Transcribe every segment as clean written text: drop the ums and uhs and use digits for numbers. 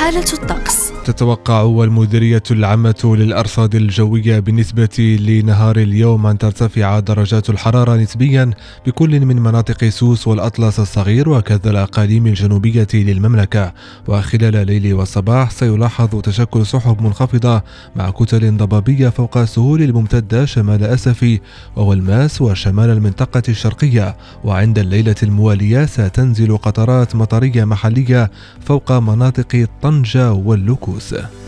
حالة الطقس. تتوقع المديرية العامة للأرصاد الجوية بالنسبة لنهار اليوم أن ترتفع درجات الحرارة نسبيا بكل من مناطق سوس والأطلس الصغير وكذا الأقاليم الجنوبية للمملكة. وخلال الليل والصباح سيلاحظ تشكل سحب منخفضة مع كتل ضبابية فوق السهول الممتدة شمال أسفي وولماس وشمال المنطقة الشرقية. وعند الليلة الموالية ستنزل قطرات مطرية محلية فوق مناطق طنجة واللوكوس.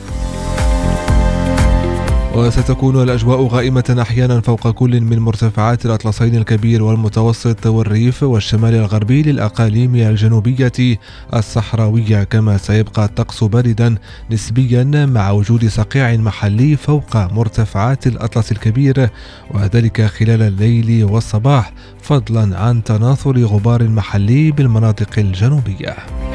وستكون الأجواء غائمة أحيانا فوق كل من مرتفعات الأطلسين الكبير والمتوسط والريف والشمال الغربي للأقاليم الجنوبية الصحراوية. كما سيبقى الطقس باردا نسبيا مع وجود صقيع محلي فوق مرتفعات الأطلس الكبير، وذلك خلال الليل والصباح، فضلا عن تناثر غبار محلي بالمناطق الجنوبية.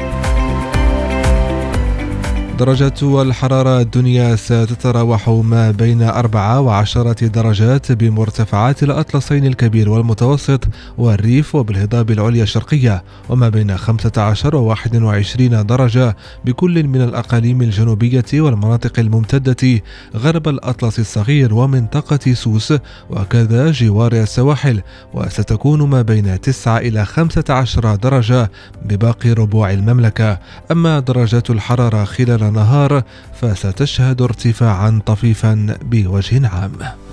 درجات الحرارة الدنيا ستتراوح ما بين 4 و10 درجات بمرتفعات الأطلسين الكبير والمتوسط والريف وبالهضاب العليا الشرقية، وما بين 15 و21 درجة بكل من الأقاليم الجنوبية والمناطق الممتدة غرب الأطلس الصغير ومنطقة سوس وكذا جوار السواحل. وستكون ما بين 9 إلى 15 درجة بباقي ربوع المملكة. أما درجات الحرارة خلال النهار فستشهد ارتفاعا طفيفا بوجه عام.